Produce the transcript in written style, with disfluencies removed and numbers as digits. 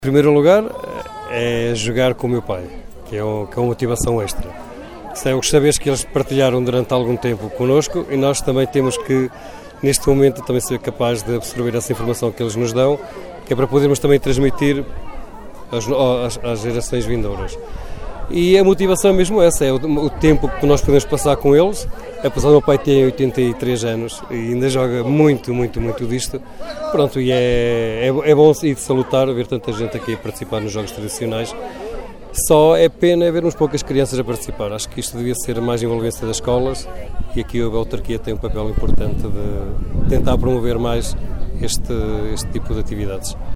Em primeiro lugar, é jogar com o meu pai, que é uma motivação extra. São os saberes que eles partilharam durante algum tempo connosco e nós também temos que, neste momento, também ser capazes de absorver essa informação que eles nos dão, que é para podermos também transmitir às gerações vindouras. E a motivação é mesmo essa, é o tempo que nós podemos passar com eles. Apesar do meu pai ter 83 anos e ainda joga muito disto, pronto, e é bom e de salutar ver tanta gente aqui a participar nos jogos tradicionais. Só é pena vermos poucas crianças a participar. Acho que isto devia ser mais envolvência das escolas e aqui a autarquia tem um papel importante de tentar promover mais este tipo de atividades.